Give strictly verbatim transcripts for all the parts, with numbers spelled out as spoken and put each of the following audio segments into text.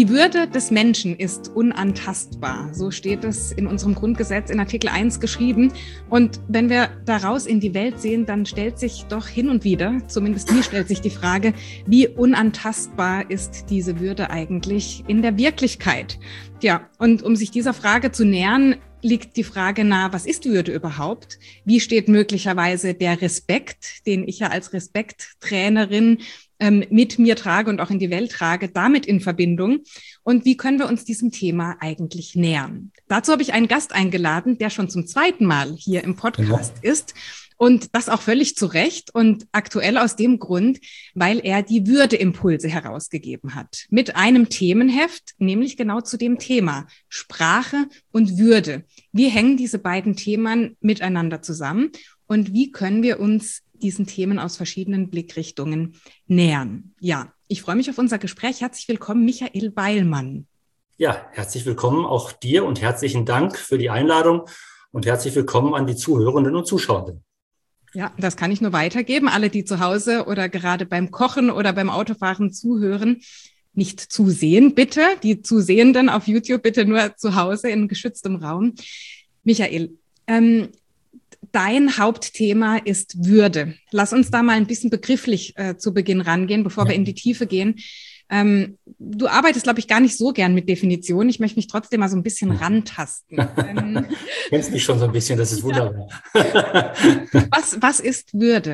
Die Würde des Menschen ist unantastbar. So steht es in unserem Grundgesetz in Artikel eins geschrieben. Und wenn wir daraus in die Welt sehen, dann stellt sich doch hin und wieder, zumindest mir stellt sich die Frage, wie unantastbar ist diese Würde eigentlich in der Wirklichkeit? Ja, und um sich dieser Frage zu nähern, liegt die Frage nahe, was ist Würde überhaupt? Wie steht möglicherweise der Respekt, den ich ja als Respekttrainerin ähm, mit mir trage und auch in die Welt trage, damit in Verbindung? Und wie können wir uns diesem Thema eigentlich nähern? Dazu habe ich einen Gast eingeladen, der schon zum zweiten Mal hier im Podcast ja. ist. Und das auch völlig zu Recht und aktuell aus dem Grund, weil er die Würdeimpulse herausgegeben hat. Mit einem Themenheft, nämlich genau zu dem Thema Sprache und Würde. Wie hängen diese beiden Themen miteinander zusammen und wie können wir uns diesen Themen aus verschiedenen Blickrichtungen nähern? Ja, ich freue mich auf unser Gespräch. Herzlich willkommen, Michael Beilmann. Ja, herzlich willkommen auch dir und herzlichen Dank für die Einladung und herzlich willkommen an die Zuhörenden und Zuschauenden. Ja, das kann ich nur weitergeben. Alle, die zu Hause oder gerade beim Kochen oder beim Autofahren zuhören, nicht zusehen, bitte. Die Zusehenden auf YouTube bitte nur zu Hause in geschütztem Raum. Michael, ähm, dein Hauptthema ist Würde. Lass uns da mal ein bisschen begrifflich äh, zu Beginn rangehen, bevor ja. wir in die Tiefe gehen. Ähm, du arbeitest, glaube ich, gar nicht so gern mit Definitionen. Ich möchte mich trotzdem mal so ein bisschen rantasten. ähm, Kennst mich schon so ein bisschen, das ist wunderbar. Ja. was, was ist Würde?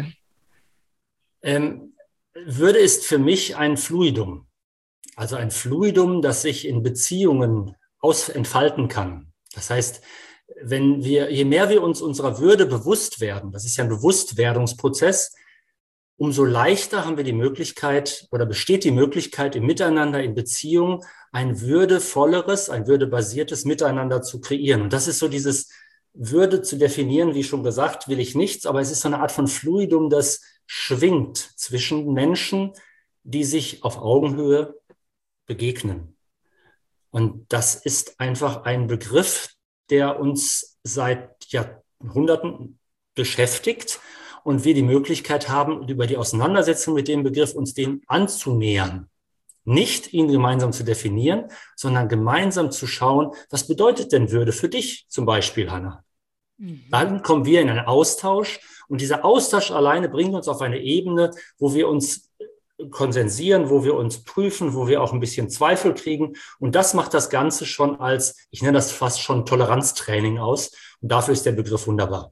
Ähm, Würde ist für mich ein Fluidum. Also ein Fluidum, das sich in Beziehungen aus entfalten kann. Das heißt, wenn wir, je mehr wir uns unserer Würde bewusst werden, das ist ja ein Bewusstwerdungsprozess, umso leichter haben wir die Möglichkeit oder besteht die Möglichkeit, im Miteinander, in Beziehung ein würdevolleres, ein würdebasiertes Miteinander zu kreieren. Und das ist so dieses Würde zu definieren, wie schon gesagt, will ich nichts, aber es ist so eine Art von Fluidum, das schwingt zwischen Menschen, die sich auf Augenhöhe begegnen. Und das ist einfach ein Begriff, der uns seit Jahrhunderten beschäftigt und wir die Möglichkeit haben, über die Auseinandersetzung mit dem Begriff uns dem anzunähern. Nicht ihn gemeinsam zu definieren, sondern gemeinsam zu schauen, was bedeutet denn Würde für dich zum Beispiel, Hanna? Mhm. Dann kommen wir in einen Austausch und dieser Austausch alleine bringt uns auf eine Ebene, wo wir uns konsensieren, wo wir uns prüfen, wo wir auch ein bisschen Zweifel kriegen. Und das macht das Ganze schon als, ich nenne das fast schon Toleranztraining aus. Und dafür ist der Begriff wunderbar.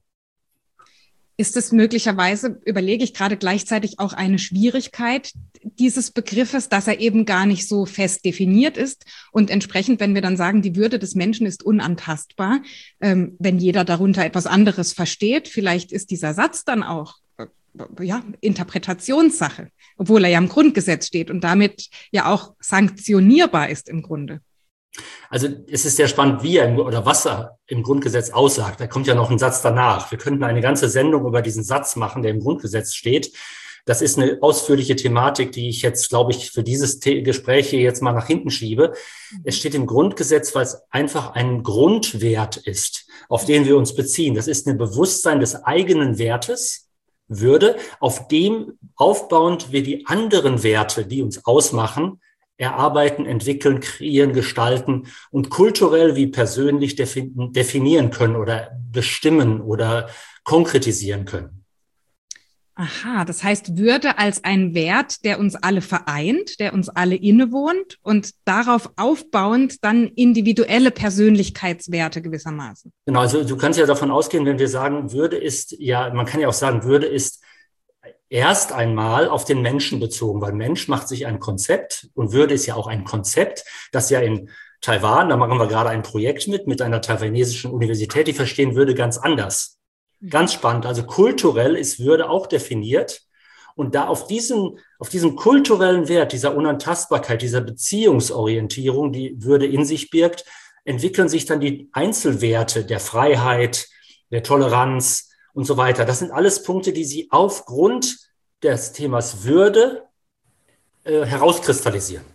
Ist es möglicherweise, überlege ich gerade gleichzeitig auch eine Schwierigkeit dieses Begriffes, dass er eben gar nicht so fest definiert ist und entsprechend, wenn wir dann sagen, die Würde des Menschen ist unantastbar, ähm, wenn jeder darunter etwas anderes versteht, vielleicht ist dieser Satz dann auch äh, ja, Interpretationssache, obwohl er ja im Grundgesetz steht und damit ja auch sanktionierbar ist im Grunde. Also es ist sehr spannend, wie er im, oder was er im Grundgesetz aussagt. Da kommt ja noch ein Satz danach. Wir könnten eine ganze Sendung über diesen Satz machen, der im Grundgesetz steht. Das ist eine ausführliche Thematik, die ich jetzt, glaube ich, für dieses The- Gespräch hier jetzt mal nach hinten schiebe. Es steht im Grundgesetz, weil es einfach ein Grundwert ist, auf den wir uns beziehen. Das ist ein Bewusstsein des eigenen Wertes, Würde, auf dem aufbauend wir die anderen Werte, die uns ausmachen, erarbeiten, entwickeln, kreieren, gestalten und kulturell wie persönlich definieren können oder bestimmen oder konkretisieren können. Aha, das heißt Würde als ein Wert, der uns alle vereint, der uns alle innewohnt und darauf aufbauend dann individuelle Persönlichkeitswerte gewissermaßen. Genau, also du kannst ja davon ausgehen, wenn wir sagen, Würde ist, ja, man kann ja auch sagen, Würde ist erst einmal auf den Menschen bezogen, weil Mensch macht sich ein Konzept und Würde ist ja auch ein Konzept, das ja in Taiwan, da machen wir gerade ein Projekt mit, mit einer taiwanesischen Universität, die verstehen Würde ganz anders. Ganz spannend. Also kulturell ist Würde auch definiert und da auf diesen, auf diesen kulturellen Wert, dieser Unantastbarkeit, dieser Beziehungsorientierung, die Würde in sich birgt, entwickeln sich dann die Einzelwerte der Freiheit, der Toleranz und so weiter. Das sind alles Punkte, die sie aufgrund des Themas Würde äh, herauskristallisieren.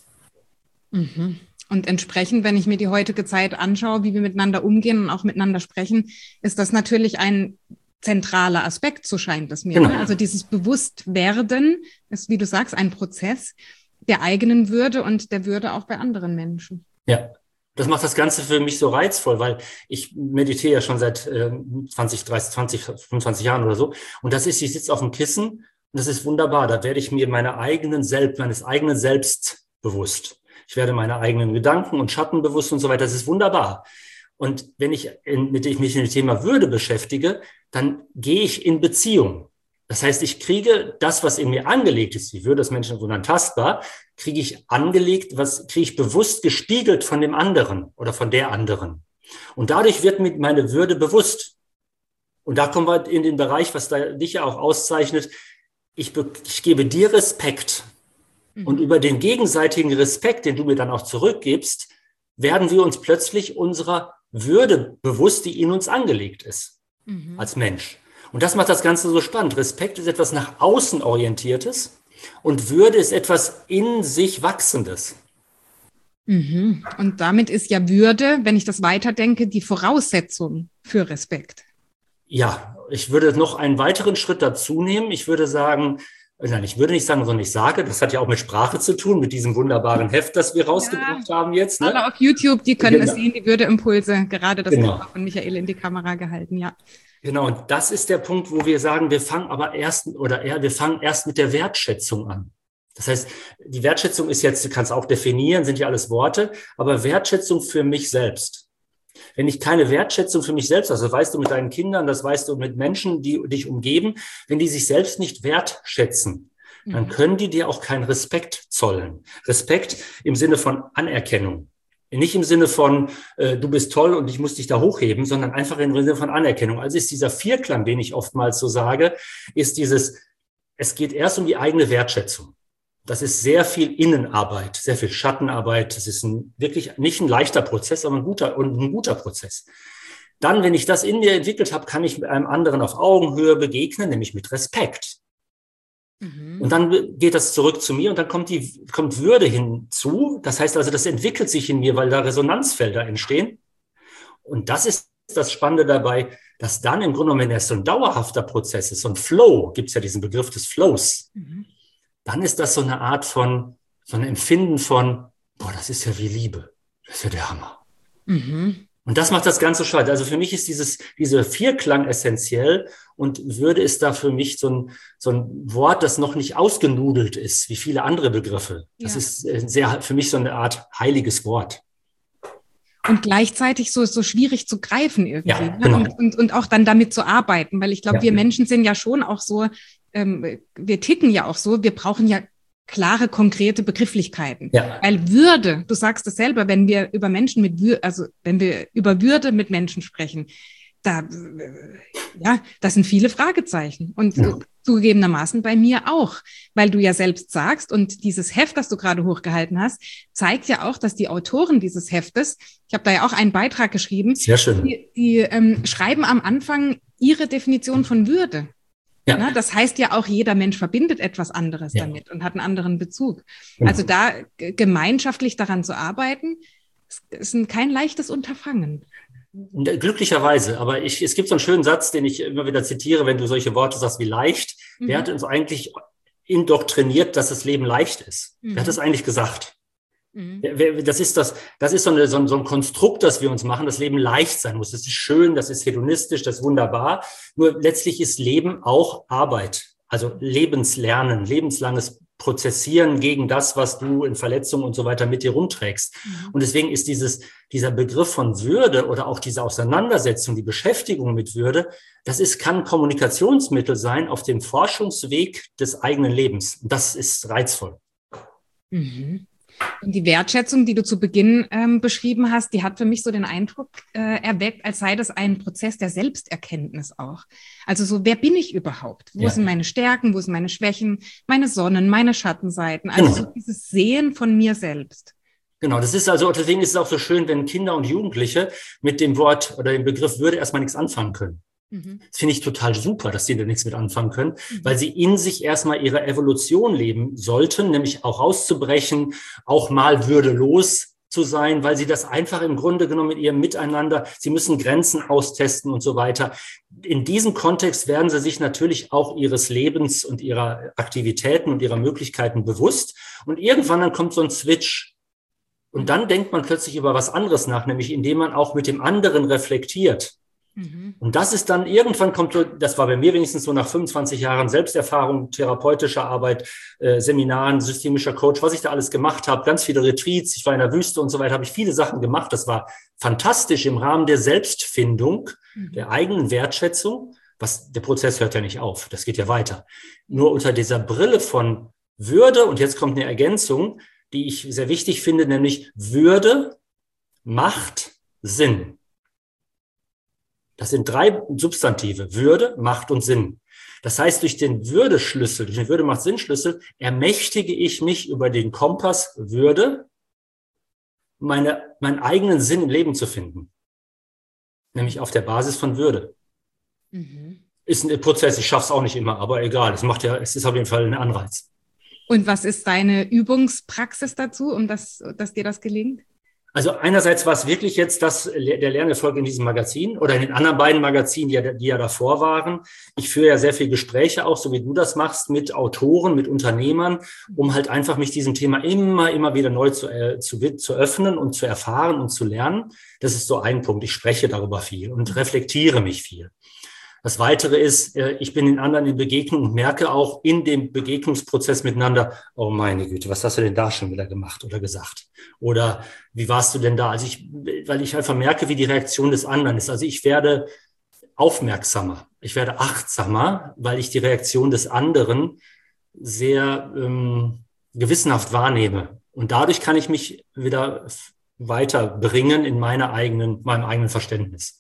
Mhm. Und entsprechend, wenn ich mir die heutige Zeit anschaue, wie wir miteinander umgehen und auch miteinander sprechen, ist das natürlich ein zentraler Aspekt, so scheint es mir. Genau. Also dieses Bewusstwerden ist, wie du sagst, ein Prozess. der eigenen Würde und der Würde auch bei anderen Menschen. Ja, das macht das Ganze für mich so reizvoll, weil ich meditiere ja schon seit äh, zwanzig, dreißig, zwanzig, fünfundzwanzig Jahren oder so. Und das ist, ich sitze auf dem Kissen und das ist wunderbar. Da werde ich mir meiner eigenen Selbst, meines eigenen Selbst bewusst. Ich werde meine eigenen Gedanken und Schatten bewusst und so weiter. Das ist wunderbar. Und wenn ich in, mit, ich mich mit dem Thema Würde beschäftige, dann gehe ich in Beziehung. Das heißt, ich kriege das, was in mir angelegt ist, die Würde des Menschen ist unantastbar, kriege ich angelegt, was kriege ich bewusst gespiegelt von dem anderen oder von der anderen. Und dadurch wird mir meine Würde bewusst. Und da kommen wir in den Bereich, was da dich ja auch auszeichnet. Ich, be, ich gebe dir Respekt. Mhm. Und über den gegenseitigen Respekt, den du mir dann auch zurückgibst, werden wir uns plötzlich unserer Würde bewusst, die in uns angelegt ist, mhm. als Mensch. Und das macht das Ganze so spannend. Respekt ist etwas nach außen orientiertes und Würde ist etwas in sich Wachsendes. Mhm. Und damit ist ja Würde, wenn ich das weiterdenke, die Voraussetzung für Respekt. Ja, ich würde noch einen weiteren Schritt dazu nehmen. Ich würde sagen, nein, ich würde nicht sagen, sondern ich sage, das hat ja auch mit Sprache zu tun, mit diesem wunderbaren Heft, das wir rausgebracht ja, haben jetzt. Ne? Alle auf YouTube, die können genau. es sehen, die Würdeimpulse, gerade das genau. von Michael in die Kamera gehalten, ja. Genau, und das ist der Punkt, wo wir sagen, wir fangen aber erst, oder eher, wir fangen erst mit der Wertschätzung an. Das heißt, die Wertschätzung ist jetzt, du kannst auch definieren, sind ja alles Worte, aber Wertschätzung für mich selbst. Wenn ich keine Wertschätzung für mich selbst, also das weißt du mit deinen Kindern, das weißt du mit Menschen, die dich umgeben, wenn die sich selbst nicht wertschätzen, mhm. dann können die dir auch keinen Respekt zollen. Respekt im Sinne von Anerkennung. Nicht im Sinne von, äh, du bist toll und ich muss dich da hochheben, sondern einfach im Sinne von Anerkennung. Also ist dieser Vierklang, den ich oftmals so sage, ist dieses, es geht erst um die eigene Wertschätzung. Das ist sehr viel Innenarbeit, sehr viel Schattenarbeit. Das ist ein, wirklich nicht ein leichter Prozess, aber ein guter und ein guter Prozess. Dann, wenn ich das in mir entwickelt habe, kann ich mit einem anderen auf Augenhöhe begegnen, nämlich mit Respekt. Und dann geht das zurück zu mir und dann kommt die, kommt Würde hinzu. Das heißt also, das entwickelt sich in mir, weil da Resonanzfelder entstehen. Und das ist das Spannende dabei, dass dann im Grunde genommen, wenn es so ein dauerhafter Prozess ist, so ein Flow, gibt es ja diesen Begriff des Flows, mhm. dann ist das so eine Art von, so ein Empfinden von, boah, das ist ja wie Liebe. Das ist ja der Hammer. Mhm. Und das macht das Ganze spannend. Also für mich ist dieses, diese Vierklang essentiell und Würde ist da für mich so ein, so ein Wort, das noch nicht ausgenudelt ist, wie viele andere Begriffe. Das ja. ist sehr, für mich so eine Art heiliges Wort. Und gleichzeitig so, so schwierig zu greifen irgendwie. Ja, ne? genau. und, und, und auch dann damit zu arbeiten, weil ich glaube, Ja. wir Menschen sind ja schon auch so, ähm, wir ticken ja auch so, wir brauchen ja klare, konkrete Begrifflichkeiten. Ja. Weil Würde, du sagst es selber, wenn wir über Menschen mit Würde, also wenn wir über Würde mit Menschen sprechen, da, ja, das sind viele Fragezeichen. Und ja. zugegebenermaßen bei mir auch, weil du ja selbst sagst, und dieses Heft, das du gerade hochgehalten hast, zeigt ja auch, dass die Autoren dieses Heftes, ich habe da ja auch einen Beitrag geschrieben, Sehr schön. die, die ähm, schreiben am Anfang ihre Definition von Würde. Ja. Na, das heißt ja auch, jeder Mensch verbindet etwas anderes ja. damit und hat einen anderen Bezug. Genau. Also da g- gemeinschaftlich daran zu arbeiten, ist ein, kein leichtes Unterfangen. Glücklicherweise, aber ich, es gibt so einen schönen Satz, den ich immer wieder zitiere, wenn du solche Worte sagst wie leicht. Mhm. Wer hat uns eigentlich indoktriniert, dass das Leben leicht ist? Mhm. Wer hat das eigentlich gesagt? Mhm. Das ist das, das ist so, eine, so, ein, so ein Konstrukt, das wir uns machen, das Leben leicht sein muss. Das ist schön, das ist hedonistisch, das ist wunderbar. Nur letztlich ist Leben auch Arbeit, also Lebenslernen, lebenslanges Prozessieren gegen das, was du in Verletzungen und so weiter mit dir rumträgst. Mhm. Und deswegen ist dieses, dieser Begriff von Würde oder auch diese Auseinandersetzung, die Beschäftigung mit Würde, das ist, kann ein Kommunikationsmittel sein auf dem Forschungsweg des eigenen Lebens. Und das ist reizvoll. Mhm. Und die Wertschätzung, die du zu Beginn ähm, beschrieben hast, die hat für mich so den Eindruck äh, erweckt, als sei das ein Prozess der Selbsterkenntnis auch. Also so, wer bin ich überhaupt? Wo ja. sind meine Stärken, wo sind meine Schwächen, meine Sonnen, meine Schattenseiten? Also genau. so dieses Sehen von mir selbst. Genau, das ist also, deswegen ist es auch so schön, wenn Kinder und Jugendliche mit dem Wort oder dem Begriff Würde erstmal nichts anfangen können. Das finde ich total super, dass die da nichts mit anfangen können, mhm. weil sie in sich erstmal ihre Evolution leben sollten, nämlich auch rauszubrechen, auch mal würdelos zu sein, weil sie das einfach im Grunde genommen mit ihrem Miteinander, sie müssen Grenzen austesten und so weiter. In diesem Kontext werden sie sich natürlich auch ihres Lebens und ihrer Aktivitäten und ihrer Möglichkeiten bewusst. Und irgendwann dann kommt so ein Switch. Und dann denkt man plötzlich über was anderes nach, nämlich indem man auch mit dem anderen reflektiert. Mhm. Und das ist dann, irgendwann kommt so, das war bei mir wenigstens so nach fünfundzwanzig Jahren Selbsterfahrung, therapeutischer Arbeit, äh, Seminaren, systemischer Coach, was ich da alles gemacht habe, ganz viele Retreats, ich war in der Wüste und so weiter, habe ich viele Sachen gemacht. Das war fantastisch im Rahmen der Selbstfindung, mhm. der eigenen Wertschätzung. Was, der Prozess hört ja nicht auf, das geht ja weiter. Nur unter dieser Brille von Würde, und jetzt kommt eine Ergänzung, die ich sehr wichtig finde, nämlich Würde, Macht, Sinn. Das sind drei Substantive, Würde, Macht und Sinn. Das heißt, durch den Würdeschlüssel, durch den Würde-Macht-Sinn-Schlüssel ermächtige ich mich über den Kompass Würde, meine, meinen eigenen Sinn im Leben zu finden. Nämlich auf der Basis von Würde. Mhm. Ist ein Prozess, ich schaffe es auch nicht immer, aber egal, es macht ja, es ist auf jeden Fall ein Anreiz. Und was ist deine Übungspraxis dazu, um das, dass dir das gelingt? Also einerseits war es wirklich jetzt das, der Lernerfolg in diesem Magazin oder in den anderen beiden Magazinen, die ja, die ja davor waren. Ich führe ja sehr viele Gespräche auch, so wie du das machst, mit Autoren, mit Unternehmern, um halt einfach mich diesem Thema immer, immer wieder neu zu, äh, zu, zu öffnen und zu erfahren und zu lernen. Das ist so ein Punkt. Ich spreche darüber viel und reflektiere mich viel. Das Weitere ist, ich bin den anderen in Begegnung und merke auch in dem Begegnungsprozess miteinander, oh meine Güte, was hast du denn da schon wieder gemacht oder gesagt? Oder wie warst du denn da? Also ich, weil ich einfach merke, wie die Reaktion des anderen ist. Also ich werde aufmerksamer, ich werde achtsamer, weil ich die Reaktion des anderen sehr ähm, gewissenhaft wahrnehme. Und dadurch kann ich mich wieder weiterbringen in meiner eigenen, meinem eigenen Verständnis.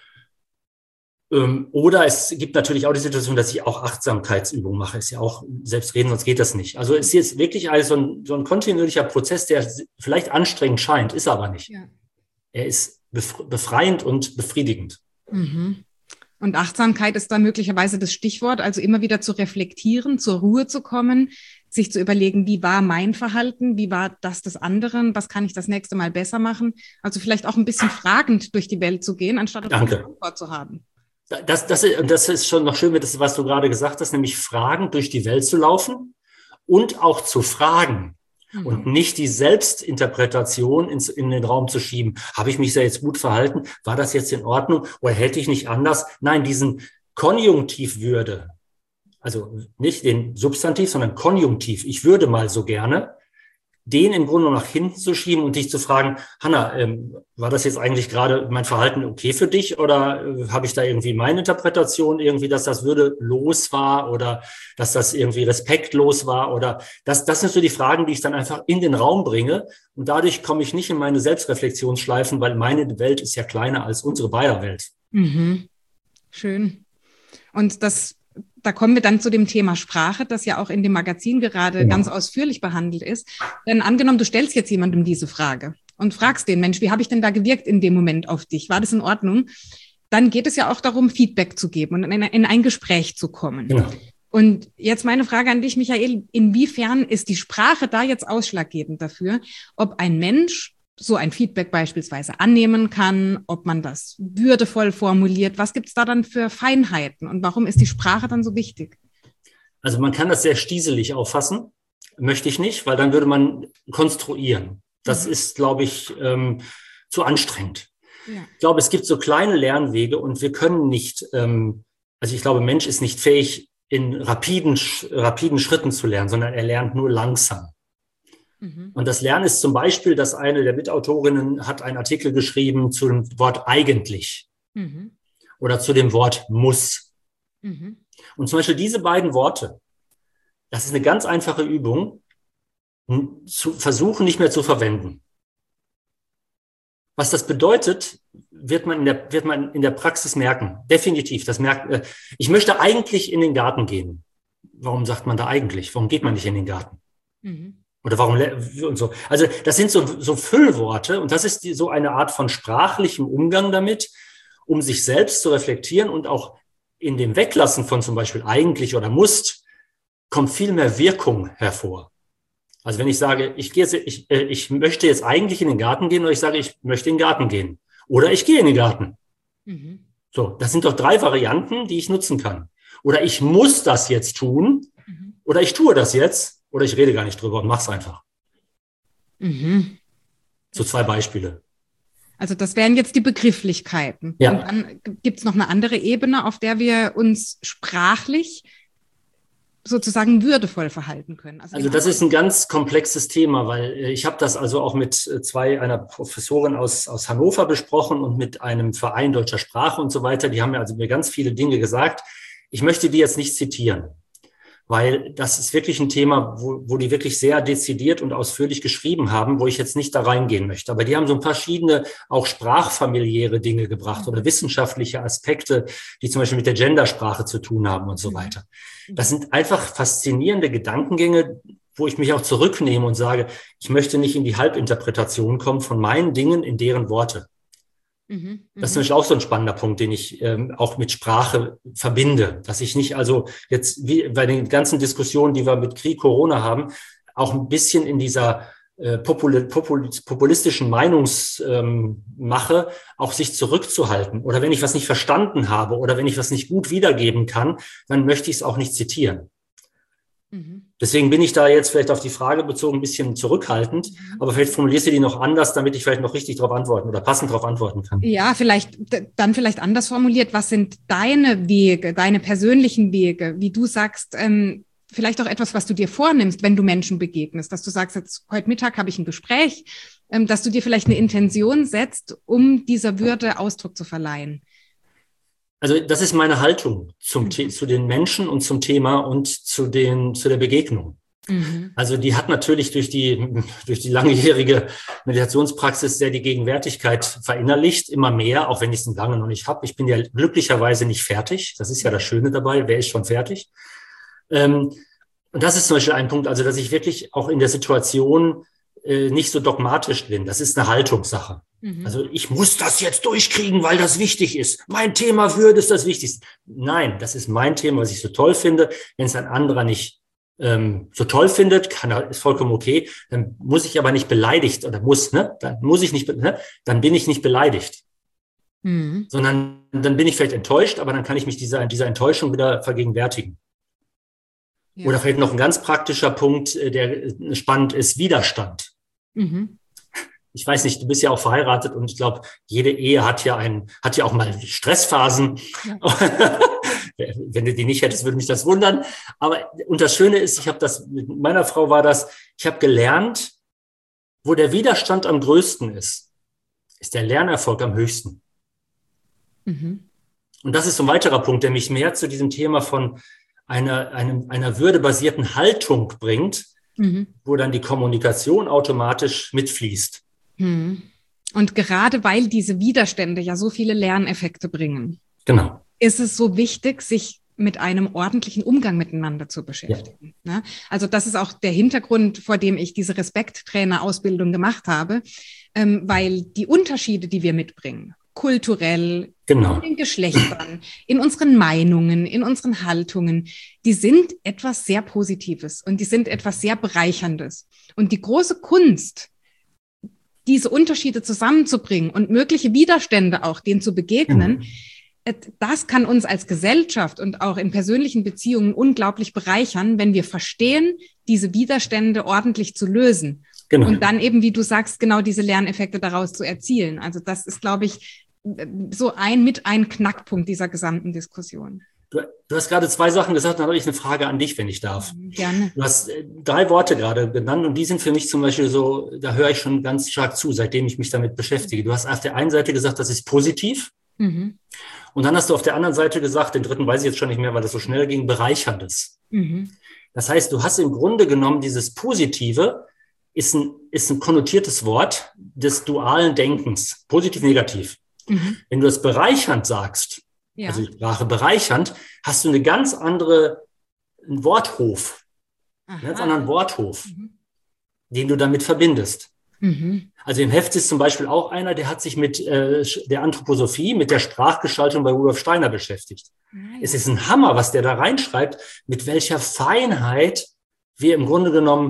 Oder es gibt natürlich auch die Situation, dass ich auch Achtsamkeitsübungen mache. Ist ja auch selbstreden, sonst geht das nicht. Also es ist jetzt wirklich also so ein, so ein kontinuierlicher Prozess, der vielleicht anstrengend scheint, ist aber nicht. Ja. Er ist befreiend und befriedigend. Mhm. Und Achtsamkeit ist da möglicherweise das Stichwort, also immer wieder zu reflektieren, zur Ruhe zu kommen, sich zu überlegen, wie war mein Verhalten, wie war das des anderen, was kann ich das nächste Mal besser machen? Also vielleicht auch ein bisschen fragend durch die Welt zu gehen, anstatt eine Antwort zu haben. Das, das, das ist schon noch schön, was du gerade gesagt hast, nämlich fragend durch die Welt zu laufen und auch zu fragen mhm. und nicht die Selbstinterpretation ins, in den Raum zu schieben. Habe ich mich da jetzt gut verhalten? War das jetzt in Ordnung? Oder hätte ich nicht anders? Nein, diesen Konjunktiv würde, also nicht den Substantiv, sondern Konjunktiv, ich würde mal so gerne, den im Grunde nach hinten zu schieben und dich zu fragen, Hanna, ähm, war das jetzt eigentlich gerade mein Verhalten okay für dich oder äh, habe ich da irgendwie meine Interpretation irgendwie, dass das würdelos war oder dass das irgendwie respektlos war oder das, das sind so die Fragen, die ich dann einfach in den Raum bringe und dadurch komme ich nicht in meine Selbstreflexionsschleifen, weil meine Welt ist ja kleiner als unsere beider Welt. Mhm. Schön. Und das Da kommen wir dann zu dem Thema Sprache, das ja auch in dem Magazin gerade genau. ganz ausführlich behandelt ist. Denn angenommen, du stellst jetzt jemandem diese Frage und fragst den, Mensch, wie habe ich denn da gewirkt in dem Moment auf dich? War das in Ordnung? Dann geht es ja auch darum, Feedback zu geben und in, in ein Gespräch zu kommen. Genau. Und jetzt meine Frage an dich, Michael, inwiefern ist die Sprache da jetzt ausschlaggebend dafür, ob ein Mensch so ein Feedback beispielsweise annehmen kann, ob man das würdevoll formuliert. Was gibt es da dann für Feinheiten und warum ist die Sprache dann so wichtig? Also man kann das sehr stieselig auffassen, möchte ich nicht, weil dann würde man konstruieren. Das mhm. ist, glaube ich, ähm, zu anstrengend. Ja. Ich glaube, es gibt so kleine Lernwege und wir können nicht, ähm, also ich glaube, Mensch ist nicht fähig, in rapiden, rapiden Schritten zu lernen, sondern er lernt nur langsam. Und das Lernen ist zum Beispiel, dass eine der Mitautorinnen hat einen Artikel geschrieben zu dem Wort eigentlich mhm. oder zu dem Wort muss. Mhm. Und zum Beispiel diese beiden Worte, das ist eine ganz einfache Übung, zu versuchen, nicht mehr zu verwenden. Was das bedeutet, wird man in der, wird man in der Praxis merken. Definitiv. Das merkt, ich möchte eigentlich in den Garten gehen. Warum sagt man da eigentlich? Warum geht man nicht in den Garten? Mhm. Oder warum und so. Also das sind so, so Füllworte und das ist die, so eine Art von sprachlichem Umgang damit, um sich selbst zu reflektieren und auch in dem Weglassen von zum Beispiel eigentlich oder muss, kommt viel mehr Wirkung hervor. Also wenn ich sage, ich, gehe, ich, äh, ich möchte jetzt eigentlich in den Garten gehen, oder ich sage, ich möchte in den Garten gehen. Oder ich gehe in den Garten. Mhm. So, das sind doch drei Varianten, die ich nutzen kann. Oder ich muss das jetzt tun, mhm. oder ich tue das jetzt, oder ich rede gar nicht drüber und mache es einfach. Mhm. So zwei Beispiele. Also das wären jetzt die Begrifflichkeiten. Ja. Und dann gibt es noch eine andere Ebene, auf der wir uns sprachlich sozusagen würdevoll verhalten können. Also, also das ist ein ganz komplexes Thema, weil ich habe das also auch mit zwei, einer Professorin aus, aus Hannover besprochen und mit einem Verein deutscher Sprache und so weiter. Die haben mir also mir ganz viele Dinge gesagt. Ich möchte die jetzt nicht zitieren, weil das ist wirklich ein Thema, wo, wo die wirklich sehr dezidiert und ausführlich geschrieben haben, wo ich jetzt nicht da reingehen möchte. Aber die haben so verschiedene auch sprachfamiliäre Dinge gebracht oder wissenschaftliche Aspekte, die zum Beispiel mit der Gendersprache zu tun haben und so weiter. Das sind einfach faszinierende Gedankengänge, wo ich mich auch zurücknehme und sage, ich möchte nicht in die Halbinterpretation kommen von meinen Dingen in deren Worte. Mhm, das ist nämlich auch so ein spannender Punkt, den ich ähm, auch mit Sprache verbinde, dass ich nicht also jetzt wie bei den ganzen Diskussionen, die wir mit Krieg, Corona haben, auch ein bisschen in dieser äh, popul popul populistischen Meinungsmache ähm, auch sich zurückzuhalten. Oder wenn ich was nicht verstanden habe oder wenn ich was nicht gut wiedergeben kann, dann möchte ich es auch nicht zitieren. Mhm. Deswegen bin ich da jetzt vielleicht auf die Frage bezogen ein bisschen zurückhaltend, mhm. aber vielleicht formulierst du die noch anders, damit ich vielleicht noch richtig darauf antworten oder passend darauf antworten kann. Ja, vielleicht dann vielleicht anders formuliert. Was sind deine Wege, deine persönlichen Wege, wie du sagst, ähm, vielleicht auch etwas, was du dir vornimmst, wenn du Menschen begegnest, dass du sagst, jetzt heute Mittag habe ich ein Gespräch, ähm, dass du dir vielleicht eine Intention setzt, um dieser Würde Ausdruck zu verleihen. Also das ist meine Haltung zum mhm. zu den Menschen und zum Thema und zu den zu der Begegnung. Mhm. Also die hat natürlich durch die durch die langjährige Meditationspraxis sehr die Gegenwärtigkeit verinnerlicht, immer mehr, auch wenn ich es lange noch nicht habe. Ich bin ja glücklicherweise nicht fertig. Das ist ja das Schöne dabei. Wer ist schon fertig? Ähm, und das ist zum Beispiel ein Punkt, also dass ich wirklich auch in der Situation äh, nicht so dogmatisch bin. Das ist eine Haltungssache. Mhm. Also ich muss das jetzt durchkriegen, weil das wichtig ist. Mein Thema Würde ist das Wichtigste. Nein, das ist mein Thema, was ich so toll finde. Wenn es ein anderer nicht ähm, so toll findet, kann er, ist vollkommen okay. Dann muss ich aber nicht beleidigt oder muss, ne? Dann muss ich nicht, ne? Dann bin ich nicht beleidigt. Mhm. Sondern dann bin ich vielleicht enttäuscht, aber dann kann ich mich dieser, dieser Enttäuschung wieder vergegenwärtigen. Ja. Oder vielleicht noch ein ganz praktischer Punkt, der spannend ist, Widerstand. Mhm. Ich weiß nicht, du bist ja auch verheiratet und ich glaube, jede Ehe hat ja ein, hat ja auch mal Stressphasen. Ja. Wenn du die nicht hättest, würde mich das wundern. Aber und das Schöne ist, ich habe das, mit meiner Frau war das, ich habe gelernt, wo der Widerstand am größten ist, ist der Lernerfolg am höchsten. Mhm. Und das ist so ein weiterer Punkt, der mich mehr zu diesem Thema von einer, einem, einer würdebasierten Haltung bringt, mhm. wo dann die Kommunikation automatisch mitfließt. Und gerade weil diese Widerstände ja so viele Lerneffekte bringen, genau. ist es so wichtig, sich mit einem ordentlichen Umgang miteinander zu beschäftigen. Ja. Also das ist auch der Hintergrund, vor dem ich diese Respekttrainer-Ausbildung gemacht habe, ähm, weil die Unterschiede, die wir mitbringen, kulturell, genau. in den Geschlechtern, in unseren Meinungen, in unseren Haltungen, die sind etwas sehr Positives und die sind etwas sehr Bereicherndes. Und die große Kunst, diese Unterschiede zusammenzubringen und mögliche Widerstände auch, denen zu begegnen, mhm. das kann uns als Gesellschaft und auch in persönlichen Beziehungen unglaublich bereichern, wenn wir verstehen, diese Widerstände ordentlich zu lösen. Genau. Und dann eben, wie du sagst, genau diese Lerneffekte daraus zu erzielen. Also das ist, glaube ich, so ein mit ein Knackpunkt dieser gesamten Diskussion. Du, du hast gerade zwei Sachen gesagt, dann habe ich eine Frage an dich, wenn ich darf. Gerne. Du hast drei Worte gerade genannt und die sind für mich zum Beispiel so, da höre ich schon ganz stark zu, seitdem ich mich damit beschäftige. Du hast auf der einen Seite gesagt, das ist positiv. Mhm. Und dann hast du auf der anderen Seite gesagt, den dritten weiß ich jetzt schon nicht mehr, weil das so schnell ging, bereicherndes. Mhm. Das heißt, du hast im Grunde genommen dieses Positive, ist ein, ist ein konnotiertes Wort des dualen Denkens, positiv, negativ. Mhm. Wenn du es bereichernd sagst, ja. also die Sprache bereichernd, hast du eine ganz andere, einen Worthof, Aha. einen ganz anderen Worthof, mhm. den du damit verbindest. Mhm. Also im Heft ist zum Beispiel auch einer, der hat sich mit äh, der Anthroposophie, mit der Sprachgestaltung bei Rudolf Steiner beschäftigt. Ja, ja. Es ist ein Hammer, was der da reinschreibt, mit welcher Feinheit wir im Grunde genommen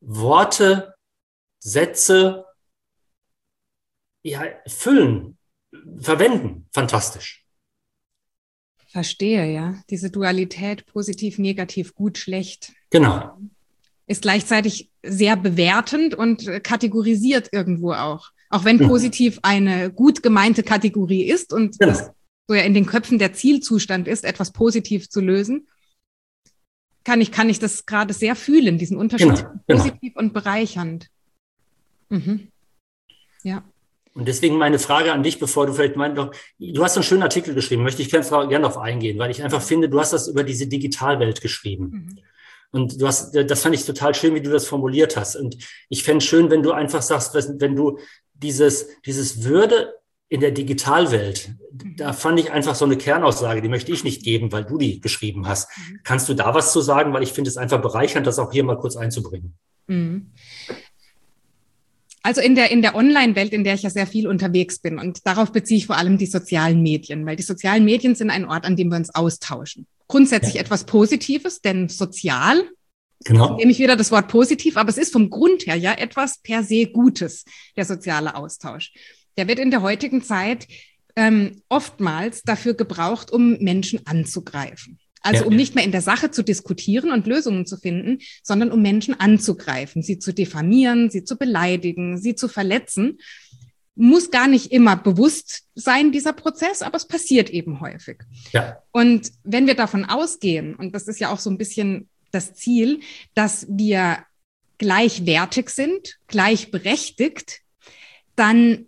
Worte, Sätze, ja, füllen, verwenden. Fantastisch. Verstehe, ja. Diese Dualität, positiv, negativ, gut, schlecht. Genau. Ist gleichzeitig sehr bewertend und kategorisiert irgendwo auch. Auch wenn positiv eine gut gemeinte Kategorie ist und genau. das so ja in den Köpfen der Zielzustand ist, etwas positiv zu lösen, kann ich, kann ich das gerade sehr fühlen, diesen Unterschied genau. positiv genau. und bereichernd. Mhm. Ja. Und deswegen meine Frage an dich, bevor du vielleicht meinst, du hast einen schönen Artikel geschrieben, möchte ich gerne darauf eingehen, weil ich einfach finde, du hast das über diese Digitalwelt geschrieben. Mhm. Und du hast, das fand ich total schön, wie du das formuliert hast. Und ich fände es schön, wenn du einfach sagst, wenn du dieses, dieses Würde in der Digitalwelt, mhm. da fand ich einfach so eine Kernaussage, die möchte ich nicht geben, weil du die geschrieben hast. Mhm. Kannst du da was zu sagen? Weil ich finde es einfach bereichernd, das auch hier mal kurz einzubringen. Mhm. Also in der, in der Online-Welt, in der ich ja sehr viel unterwegs bin, und darauf beziehe ich vor allem die sozialen Medien, weil die sozialen Medien sind ein Ort, an dem wir uns austauschen. Grundsätzlich ja. etwas Positives, denn sozial, genau. nehme ich wieder das Wort positiv, aber es ist vom Grund her ja etwas per se Gutes, der soziale Austausch. Der wird in der heutigen Zeit ähm, oftmals dafür gebraucht, um Menschen anzugreifen. Also ja. um nicht mehr in der Sache zu diskutieren und Lösungen zu finden, sondern um Menschen anzugreifen, sie zu diffamieren, sie zu beleidigen, sie zu verletzen. Muss gar nicht immer bewusst sein, dieser Prozess, aber es passiert eben häufig. Ja. Und wenn wir davon ausgehen, und das ist ja auch so ein bisschen das Ziel, dass wir gleichwertig sind, gleichberechtigt, dann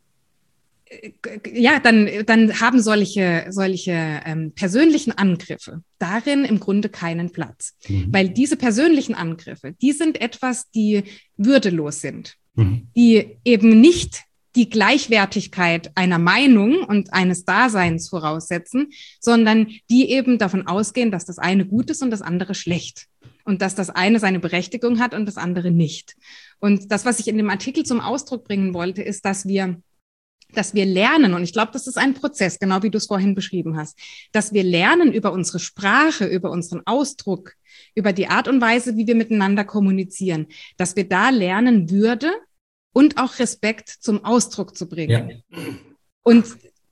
ja, dann, dann haben solche, solche ähm, persönlichen Angriffe darin im Grunde keinen Platz. Mhm. Weil diese persönlichen Angriffe, die sind etwas, die würdelos sind, mhm. die eben nicht die Gleichwertigkeit einer Meinung und eines Daseins voraussetzen, sondern die eben davon ausgehen, dass das eine gut ist und das andere schlecht. Und dass das eine seine Berechtigung hat und das andere nicht. Und das, was ich in dem Artikel zum Ausdruck bringen wollte, ist, dass wir dass wir lernen, und ich glaube, das ist ein Prozess, genau wie du es vorhin beschrieben hast, dass wir lernen über unsere Sprache, über unseren Ausdruck, über die Art und Weise, wie wir miteinander kommunizieren, dass wir da lernen, Würde und auch Respekt zum Ausdruck zu bringen. Ja. Und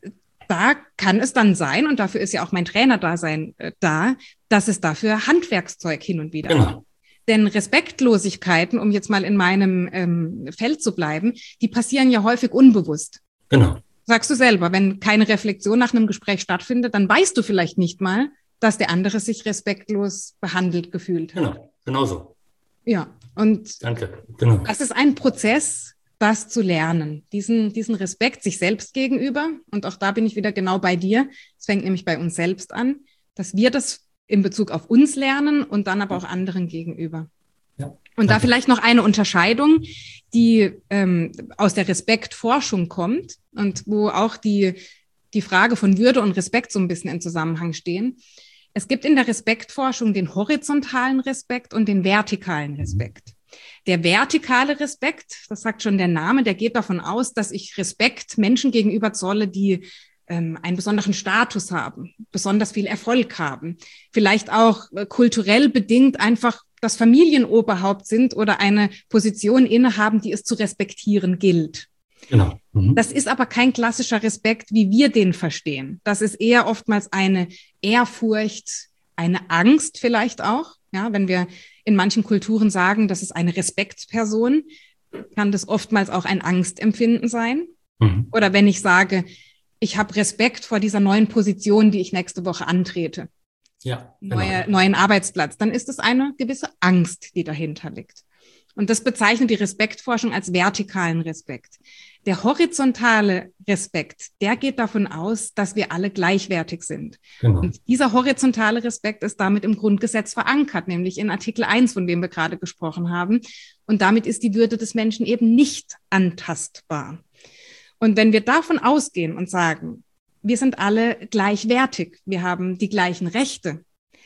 da kann es dann sein, und dafür ist ja auch mein Trainerdasein äh, da, dass es dafür Handwerkszeug hin und wieder genau. gibt. Denn Respektlosigkeiten, um jetzt mal in meinem ähm, Feld zu bleiben, die passieren ja häufig unbewusst. Genau. Sagst du selber, wenn keine Reflexion nach einem Gespräch stattfindet, dann weißt du vielleicht nicht mal, dass der andere sich respektlos behandelt gefühlt hat. Genau, genau so. Ja, und Danke. Genau. Das ist ein Prozess, das zu lernen, diesen, diesen Respekt sich selbst gegenüber. Und auch da bin ich wieder genau bei dir. Es fängt nämlich bei uns selbst an, dass wir das in Bezug auf uns lernen und dann aber auch anderen gegenüber. Ja. Und da vielleicht noch eine Unterscheidung, die ähm, aus der Respektforschung kommt und wo auch die, die Frage von Würde und Respekt so ein bisschen im Zusammenhang stehen. Es gibt in der Respektforschung den horizontalen Respekt und den vertikalen Respekt. Der vertikale Respekt, das sagt schon der Name, der geht davon aus, dass ich Respekt Menschen gegenüber zolle, die ähm, einen besonderen Status haben, besonders viel Erfolg haben, vielleicht auch äh, kulturell bedingt einfach das Familienoberhaupt sind oder eine Position innehaben, die es zu respektieren gilt. Genau. Mhm. Das ist aber kein klassischer Respekt, wie wir den verstehen. Das ist eher oftmals eine Ehrfurcht, eine Angst vielleicht auch. Ja, wenn wir in manchen Kulturen sagen, das ist eine Respektsperson, kann das oftmals auch ein Angstempfinden sein. Mhm. Oder wenn ich sage, ich habe Respekt vor dieser neuen Position, die ich nächste Woche antrete. Ja, genau. Neue, neuen Arbeitsplatz, dann ist es eine gewisse Angst, die dahinter liegt. Und das bezeichnet die Respektforschung als vertikalen Respekt. Der horizontale Respekt, der geht davon aus, dass wir alle gleichwertig sind. Genau. Und dieser horizontale Respekt ist damit im Grundgesetz verankert, nämlich in Artikel eins, von dem wir gerade gesprochen haben. Und damit ist die Würde des Menschen eben nicht antastbar. Und wenn wir davon ausgehen und sagen, wir sind alle gleichwertig, wir haben die gleichen Rechte,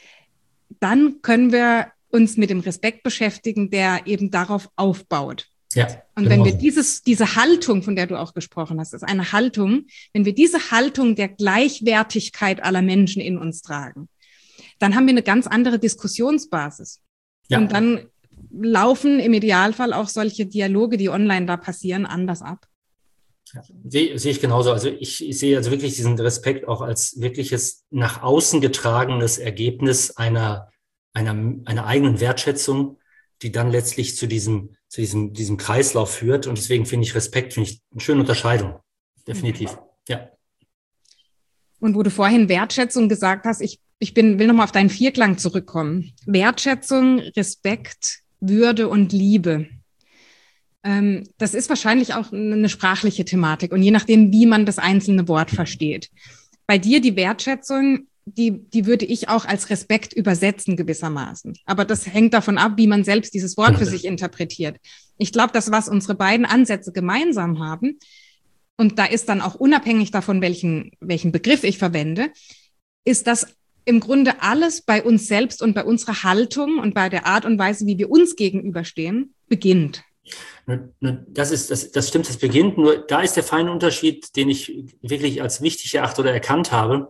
dann können wir uns mit dem Respekt beschäftigen, der eben darauf aufbaut. Ja, und genau. Wenn wir dieses, diese Haltung, von der du auch gesprochen hast, ist eine Haltung, wenn wir diese Haltung der Gleichwertigkeit aller Menschen in uns tragen, dann haben wir eine ganz andere Diskussionsbasis. Ja. Und dann laufen im Idealfall auch solche Dialoge, die online da passieren, anders ab? Ja, sehe, sehe ich genauso. Also ich, ich sehe also wirklich diesen Respekt auch als wirkliches nach außen getragenes Ergebnis einer, einer, einer eigenen Wertschätzung, die dann letztlich zu diesem, zu diesem, diesem Kreislauf führt. Und deswegen finde ich Respekt, finde ich eine schöne Unterscheidung. Definitiv. Ja. Und wo du vorhin Wertschätzung gesagt hast, ich, ich bin, will nochmal auf deinen Vierklang zurückkommen. Wertschätzung, Respekt, Würde und Liebe. Ähm, das ist wahrscheinlich auch eine sprachliche Thematik und je nachdem, wie man das einzelne Wort versteht. Bei dir die Wertschätzung, die, die würde ich auch als Respekt übersetzen gewissermaßen. Aber das hängt davon ab, wie man selbst dieses Wort für sich interpretiert. Ich glaube, das, was unsere beiden Ansätze gemeinsam haben, und da ist dann auch unabhängig davon, welchen, welchen Begriff ich verwende, ist, dass im Grunde alles bei uns selbst und bei unserer Haltung und bei der Art und Weise, wie wir uns gegenüberstehen, beginnt. Das ist, das, das stimmt, das beginnt. Nur da ist der feine Unterschied, den ich wirklich als wichtig erachte oder erkannt habe.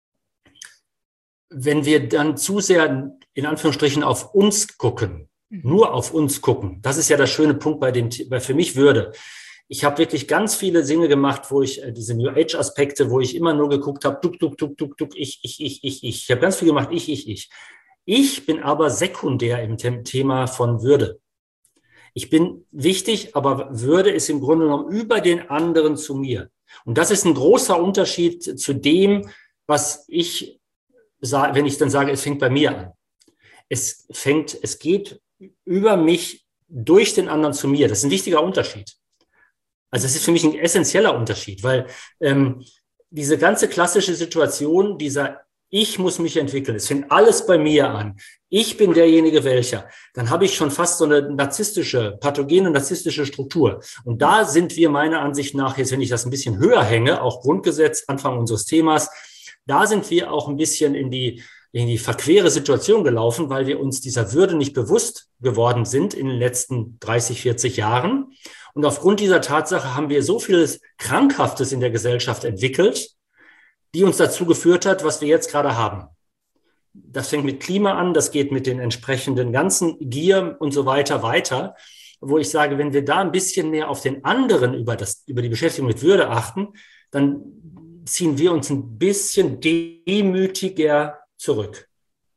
Wenn wir dann zu sehr in Anführungsstrichen auf uns gucken, mhm. nur auf uns gucken, das ist ja der schöne Punkt bei dem, bei für mich Würde. Ich habe wirklich ganz viele Dinge gemacht, wo ich äh, diese New Age Aspekte, wo ich immer nur geguckt habe, duck, duck, duck, duck, duck, ich, ich, ich, ich, ich. Ich habe ganz viel gemacht, ich, ich, ich. Ich bin aber sekundär im Thema von Würde. Ich bin wichtig, aber Würde ist im Grunde genommen über den anderen zu mir. Und das ist ein großer Unterschied zu dem, was ich sage, wenn ich dann sage, es fängt bei mir an. Es fängt, es geht über mich durch den anderen zu mir. Das ist ein wichtiger Unterschied. Also es ist für mich ein essentieller Unterschied, weil ähm, diese ganze klassische Situation, dieser Ich muss mich entwickeln, es fängt alles bei mir an, ich bin derjenige welcher, dann habe ich schon fast so eine narzisstische, pathogene narzisstische Struktur. Und da sind wir meiner Ansicht nach, jetzt wenn ich das ein bisschen höher hänge, auch Grundgesetz, Anfang unseres Themas, da sind wir auch ein bisschen in die, in die verquere Situation gelaufen, weil wir uns dieser Würde nicht bewusst geworden sind in den letzten dreißig, vierzig Jahren. Und aufgrund dieser Tatsache haben wir so vieles Krankhaftes in der Gesellschaft entwickelt, die uns dazu geführt hat, was wir jetzt gerade haben. Das fängt mit Klima an, das geht mit den entsprechenden ganzen Gier und so weiter weiter, wo ich sage, wenn wir da ein bisschen mehr auf den anderen über, das, über die Beschäftigung mit Würde achten, dann ziehen wir uns ein bisschen demütiger zurück.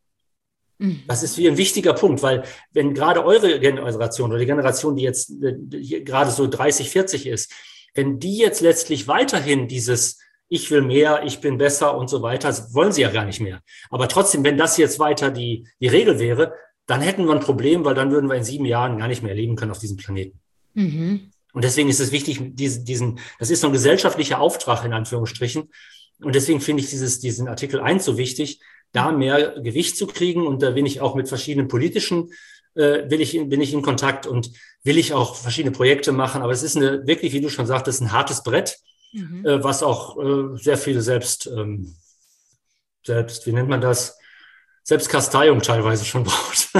Das ist wie ein wichtiger Punkt, weil wenn gerade eure Generation oder die Generation, die jetzt die gerade so dreißig, vierzig ist, wenn die jetzt letztlich weiterhin dieses Ich will mehr, ich bin besser und so weiter, das wollen sie ja gar nicht mehr. Aber trotzdem, wenn das jetzt weiter die, die Regel wäre, dann hätten wir ein Problem, weil dann würden wir in sieben Jahren gar nicht mehr leben können auf diesem Planeten. Mhm. Und deswegen ist es wichtig, diesen, diesen, das ist so ein gesellschaftlicher Auftrag in Anführungsstrichen. Und deswegen finde ich dieses, diesen Artikel eins so wichtig, da mehr Gewicht zu kriegen. Und da bin ich auch mit verschiedenen politischen, äh, will ich, bin ich in Kontakt und will ich auch verschiedene Projekte machen. Aber es ist eine, wirklich, wie du schon sagtest, ein hartes Brett, mhm. äh, was auch äh, sehr viele selbst, ähm, selbst, wie nennt man das? Selbstkasteiung teilweise schon braucht.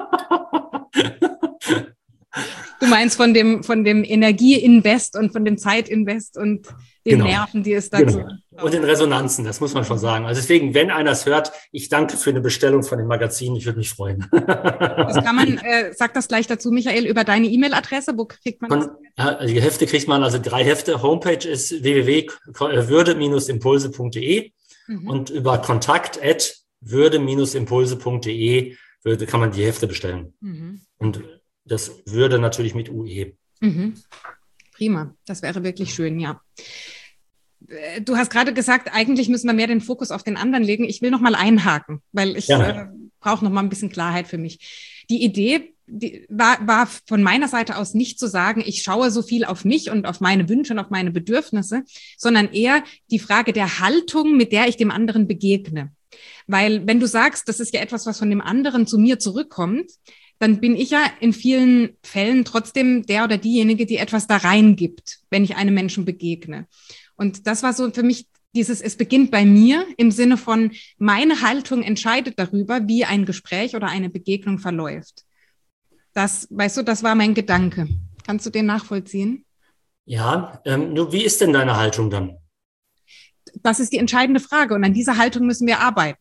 Du meinst von dem, von dem Energieinvest und von dem Zeitinvest und den genau. Nerven, die es dazu genau. Und den Resonanzen, das muss man schon sagen. Also deswegen, wenn einer es hört, ich danke für eine Bestellung von dem Magazin, ich würde mich freuen. Das kann man, äh, sag das gleich dazu, Michael, über deine E-Mail-Adresse, wo kriegt man von, das? Also die Hefte kriegt man, also drei Hefte, Homepage ist w w w punkt würde impulse punkt d e mhm. und über kontakt at würde impulse punkt d e würde, kann man die Hefte bestellen. Mhm. Und das würde natürlich mit U E. Mhm. Prima, das wäre wirklich schön, ja. Du hast gerade gesagt, eigentlich müssen wir mehr den Fokus auf den anderen legen. Ich will noch mal einhaken, weil ich ja. äh, brauche noch mal ein bisschen Klarheit für mich. Die Idee die war, war von meiner Seite aus nicht zu sagen, ich schaue so viel auf mich und auf meine Wünsche und auf meine Bedürfnisse, sondern eher die Frage der Haltung, mit der ich dem anderen begegne. Weil wenn du sagst, das ist ja etwas, was von dem anderen zu mir zurückkommt, dann bin ich ja in vielen Fällen trotzdem der oder diejenige, die etwas da reingibt, wenn ich einem Menschen begegne. Und das war so für mich dieses, es beginnt bei mir im Sinne von, meine Haltung entscheidet darüber, wie ein Gespräch oder eine Begegnung verläuft. Das, weißt du, das war mein Gedanke. Kannst du den nachvollziehen? Ja, ähm, nur wie ist denn deine Haltung dann? Das ist die entscheidende Frage und an dieser Haltung müssen wir arbeiten.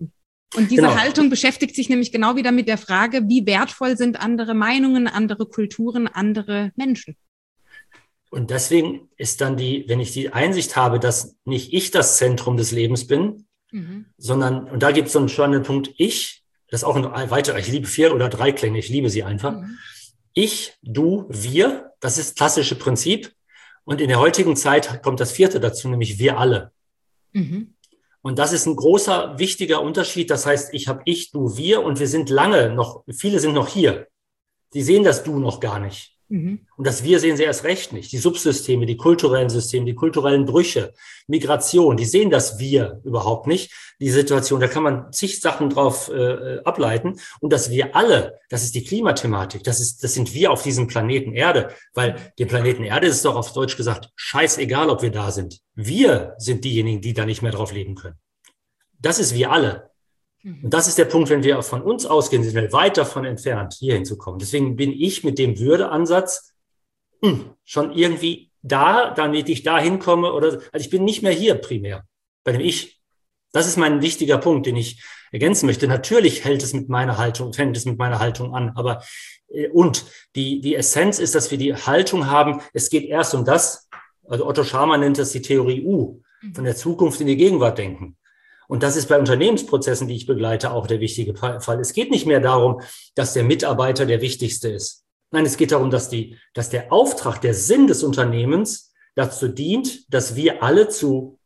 Und diese Genau. Haltung beschäftigt sich nämlich genau wieder mit der Frage, wie wertvoll sind andere Meinungen, andere Kulturen, andere Menschen. Und deswegen ist dann die, wenn ich die Einsicht habe, dass nicht ich das Zentrum des Lebens bin, mhm. sondern, und da gibt es so einen spannenden Punkt, ich, das ist auch ein weiterer, ich liebe vier oder drei Klänge, ich liebe sie einfach. Mhm. Ich, du, wir, das ist das klassische Prinzip. Und in der heutigen Zeit kommt das vierte dazu, nämlich wir alle. Mhm. Und das ist ein großer, wichtiger Unterschied. Das heißt, ich habe ich, du, wir und wir sind lange noch, viele sind noch hier. Die sehen das Du noch gar nicht. Mhm. Und das Wir sehen sie erst recht nicht. Die Subsysteme, die kulturellen Systeme, die kulturellen Brüche, Migration, die sehen das Wir überhaupt nicht. Die Situation, da kann man zig Sachen drauf äh, ableiten. Und das Wir alle, das ist die Klimathematik. Das ist, das sind wir auf diesem Planeten Erde. Weil dem Planeten Erde ist doch auf Deutsch gesagt, scheißegal, ob wir da sind. Wir sind diejenigen, die da nicht mehr drauf leben können. Das ist wir alle. Und das ist der Punkt, wenn wir von uns ausgehen, sind wir weit davon entfernt, hier hinzukommen. Deswegen bin ich mit dem Würdeansatz mh, schon irgendwie da, damit ich da hinkomme. Oder, also ich bin nicht mehr hier primär, bei dem Ich. Das ist mein wichtiger Punkt, den ich ergänzen möchte. Natürlich hält es mit meiner Haltung, fängt es mit meiner Haltung an. Aber äh, und die, die Essenz ist, dass wir die Haltung haben, es geht erst um das, also Otto Scharmer nennt das die Theorie U, von der Zukunft in die Gegenwart denken. Und das ist bei Unternehmensprozessen, die ich begleite, auch der wichtige Fall. Es geht nicht mehr darum, dass der Mitarbeiter der Wichtigste ist. Nein, es geht darum, dass die, dass der Auftrag, der Sinn des Unternehmens dazu dient, dass wir alle zu,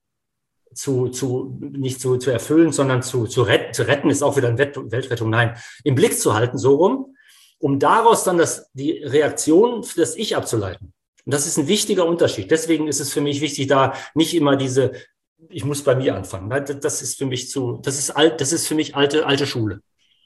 zu, zu, nicht zu, zu erfüllen, sondern zu, zu retten, zu retten ist auch wieder eine Weltrettung, nein, im Blick zu halten, so rum, um daraus dann das, die Reaktion für das Ich abzuleiten. Und das ist ein wichtiger Unterschied. Deswegen ist es für mich wichtig, da nicht immer diese ich muss bei mir anfangen. Das ist für mich zu, das ist alt, das ist für mich alte, alte Schule.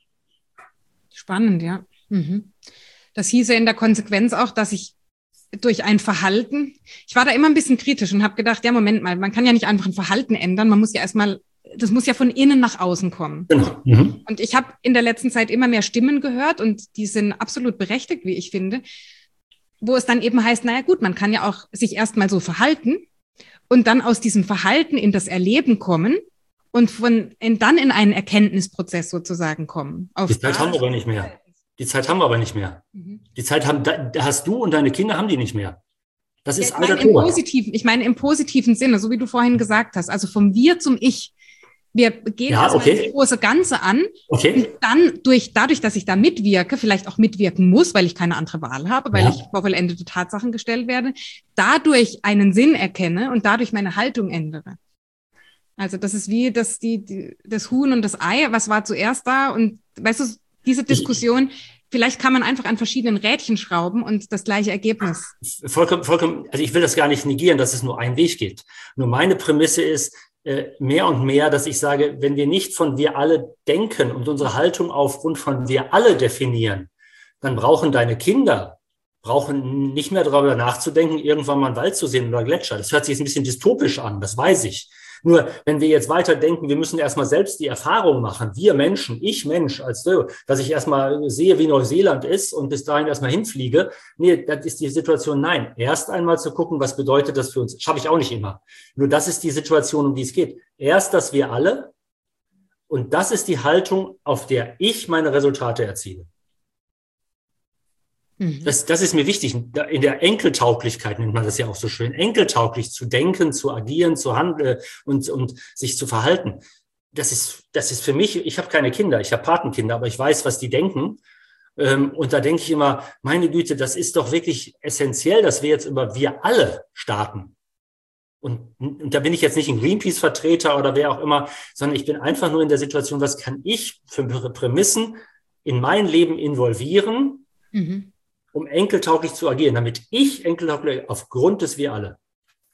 Spannend, ja. Mhm. Das hieße in der Konsequenz auch, dass ich durch ein Verhalten, ich war da immer ein bisschen kritisch und habe gedacht, ja, Moment mal, man kann ja nicht einfach ein Verhalten ändern, man muss ja erstmal, das muss ja von innen nach außen kommen. Genau. Mhm. Und ich habe in der letzten Zeit immer mehr Stimmen gehört und die sind absolut berechtigt, wie ich finde, wo es dann eben heißt, naja gut, man kann ja auch sich erstmal so verhalten, und dann aus diesem Verhalten in das Erleben kommen und von in, dann in einen Erkenntnisprozess sozusagen kommen. Auf die Zeit haben wir aber nicht mehr. Die Zeit haben wir aber nicht mehr. Mhm. Die Zeit haben, da hast du und deine Kinder haben die nicht mehr. Das ist ja, ich meine im positiven, ich meine im positiven Sinne, so wie du vorhin gesagt hast, also vom Wir zum Ich. Wir gehen ja, erstmal okay. das große Ganze an okay. und dann durch, dadurch, dass ich da mitwirke, vielleicht auch mitwirken muss, weil ich keine andere Wahl habe, weil ja. ich vor vollendete Tatsachen gestellt werde, dadurch einen Sinn erkenne und dadurch meine Haltung ändere. Also das ist wie das, die, die, das Huhn und das Ei, was war zuerst da? Und weißt du, diese Diskussion, vielleicht kann man einfach an verschiedenen Rädchen schrauben und das gleiche Ergebnis. Vollkommen, vollkommen, also ich will das gar nicht negieren, dass es nur einen Weg gibt. Nur meine Prämisse ist, mehr und mehr, dass ich sage, wenn wir nicht von wir alle denken und unsere Haltung aufgrund von wir alle definieren, dann brauchen deine Kinder, brauchen nicht mehr darüber nachzudenken, irgendwann mal einen Wald zu sehen oder Gletscher. Das hört sich jetzt ein bisschen dystopisch an, das weiß ich. Nur, wenn wir jetzt weiter denken, wir müssen erstmal selbst die Erfahrung machen, wir Menschen, ich Mensch, als so, dass ich erstmal sehe, wie Neuseeland ist und bis dahin erstmal hinfliege. Nee, das ist die Situation. Nein, erst einmal zu gucken, was bedeutet das für uns. Schaffe ich auch nicht immer. Nur das ist die Situation, um die es geht. Erst, dass wir alle, und das ist die Haltung, auf der ich meine Resultate erziele. Das, das ist mir wichtig. In der Enkeltauglichkeit nennt man das ja auch so schön. Enkeltauglich zu denken, zu agieren, zu handeln und, und sich zu verhalten. Das ist, das ist für mich, ich habe keine Kinder, ich habe Patenkinder, aber ich weiß, was die denken. Und da denke ich immer, meine Güte, das ist doch wirklich essentiell, dass wir jetzt über wir alle starten. Und, und da bin ich jetzt nicht ein Greenpeace-Vertreter oder wer auch immer, sondern ich bin einfach nur in der Situation, was kann ich für Prämissen in mein Leben involvieren, mhm. um enkeltauglich zu agieren, damit ich enkeltauglich aufgrund des wir alle.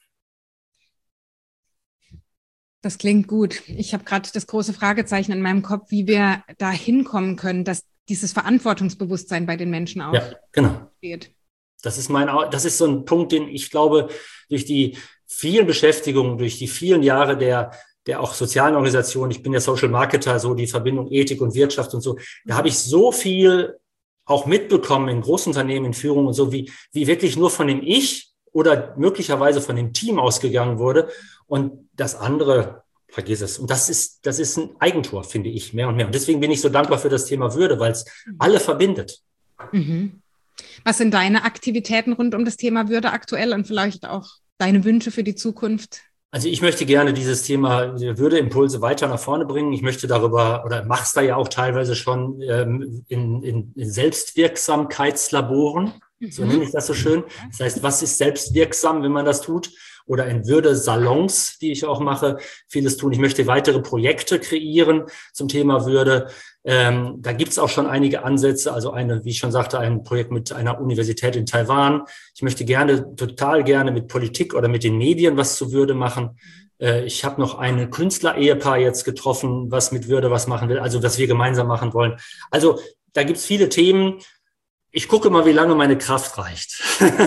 Das klingt gut. Ich habe gerade das große Fragezeichen in meinem Kopf, wie wir da hinkommen können, dass dieses Verantwortungsbewusstsein bei den Menschen auch ja, genau. steht. Das ist mein, das ist so ein Punkt, den ich glaube, durch die vielen Beschäftigungen, durch die vielen Jahre der der auch sozialen Organisationen, ich bin ja Social Marketer, so die Verbindung Ethik und Wirtschaft und so, da habe ich so viel auch mitbekommen in Großunternehmen, in Führung und so, wie, wie wirklich nur von dem Ich oder möglicherweise von dem Team ausgegangen wurde und das andere vergiss es. Und das ist, das ist ein Eigentor, finde ich, mehr und mehr. Und deswegen bin ich so dankbar für das Thema Würde, weil es alle verbindet. Mhm. Was sind deine Aktivitäten rund um das Thema Würde aktuell und vielleicht auch deine Wünsche für die Zukunft? Also ich möchte gerne dieses Thema Würdeimpulse weiter nach vorne bringen. Ich möchte darüber, oder mach's da ja auch teilweise schon, ähm, in, in, in Selbstwirksamkeitslaboren, mhm. so nenne ich das so schön. Das heißt, was ist selbstwirksam, wenn man das tut? Oder in Würde-Salons, die ich auch mache, vieles tun. Ich möchte weitere Projekte kreieren zum Thema Würde. Ähm, da gibt es auch schon einige Ansätze, also eine, wie ich schon sagte, ein Projekt mit einer Universität in Taiwan. Ich möchte gerne, total gerne mit Politik oder mit den Medien was zu Würde machen. Äh, ich habe noch ein Künstler-Ehepaar jetzt getroffen, was mit Würde was machen will, also was wir gemeinsam machen wollen. Also da gibt es viele Themen. Ich gucke mal, wie lange meine Kraft reicht.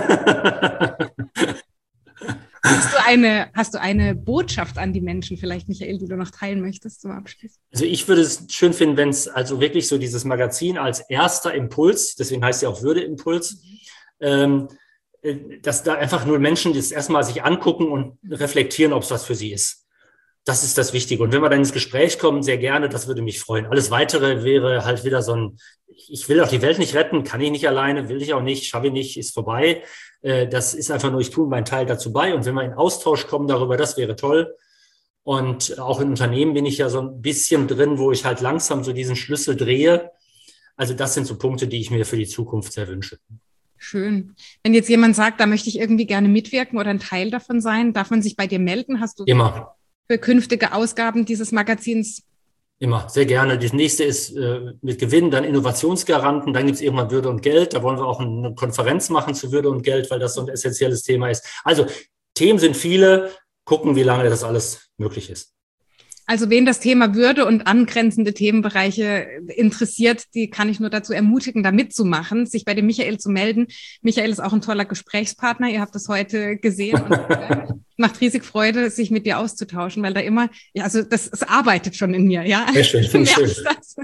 Hast du eine, hast du eine Botschaft an die Menschen vielleicht, Michael, die du noch teilen möchtest zum Abschluss? Also ich würde es schön finden, wenn es also wirklich so dieses Magazin als erster Impuls, deswegen heißt es ja auch Würdeimpuls, ähm, dass da einfach nur Menschen das erstmal sich angucken und reflektieren, ob es was für sie ist. Das ist das Wichtige. Und wenn wir dann ins Gespräch kommen, sehr gerne, das würde mich freuen. Alles Weitere wäre halt wieder so ein, ich will auch die Welt nicht retten, kann ich nicht alleine, will ich auch nicht, schaffe ich nicht, ist vorbei. Das ist einfach nur, ich tue meinen Teil dazu bei. Und wenn wir in Austausch kommen darüber, das wäre toll. Und auch in Unternehmen bin ich ja so ein bisschen drin, wo ich halt langsam so diesen Schlüssel drehe. Also das sind so Punkte, die ich mir für die Zukunft sehr wünsche. Schön. Wenn jetzt jemand sagt, da möchte ich irgendwie gerne mitwirken oder ein Teil davon sein, darf man sich bei dir melden? Hast du immer für künftige Ausgaben dieses Magazins? Immer, sehr gerne. Das nächste ist äh, mit Gewinn, dann Innovationsgaranten, dann gibt es irgendwann Würde und Geld. Da wollen wir auch eine Konferenz machen zu Würde und Geld, weil das so ein essentielles Thema ist. Also Themen sind viele, gucken, wie lange das alles möglich ist. Also wen das Thema Würde und angrenzende Themenbereiche interessiert, die kann ich nur dazu ermutigen, da mitzumachen, sich bei dem Michael zu melden. Michael ist auch ein toller Gesprächspartner. Ihr habt das heute gesehen und äh, macht riesig Freude, sich mit dir auszutauschen, weil da immer, ja, also das, das arbeitet schon in mir, ja. Sehr schön, finde ich schön.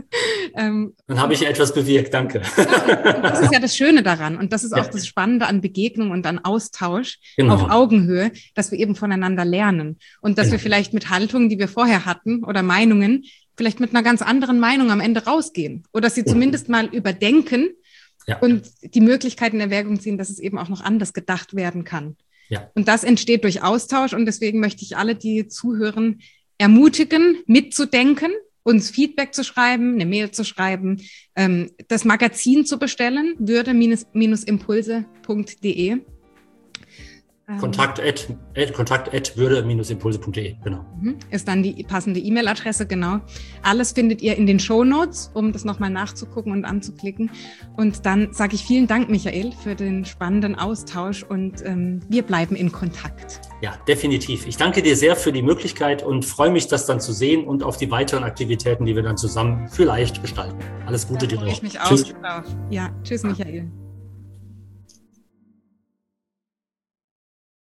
Ähm, Dann habe ich ja etwas bewirkt, danke. Ja, das ist ja das Schöne daran und das ist auch ja. das Spannende an Begegnung und an Austausch genau. auf Augenhöhe, dass wir eben voneinander lernen und dass genau. wir vielleicht mit Haltungen, die wir vorher hatten oder Meinungen, vielleicht mit einer ganz anderen Meinung am Ende rausgehen oder sie zumindest mal überdenken ja. und die Möglichkeit in Erwägung ziehen, dass es eben auch noch anders gedacht werden kann. Ja. Und das entsteht durch Austausch und deswegen möchte ich alle, die zuhören, ermutigen, mitzudenken, uns Feedback zu schreiben, eine Mail zu schreiben, ähm, das Magazin zu bestellen, würde-impulse punkt de. Kontakt at, at, kontakt at würde-impulse punkt de, genau. Ist dann die passende E-Mail-Adresse, genau. Alles findet ihr in den Shownotes, um das nochmal nachzugucken und anzuklicken. Und dann sage ich vielen Dank, Michael, für den spannenden Austausch und ähm, wir bleiben in Kontakt. Ja, definitiv. Ich danke dir sehr für die Möglichkeit und freue mich, das dann zu sehen und auf die weiteren Aktivitäten, die wir dann zusammen vielleicht gestalten. Alles Gute dir noch. Da freue ich mich auch drauf. Ja, tschüss, Michael.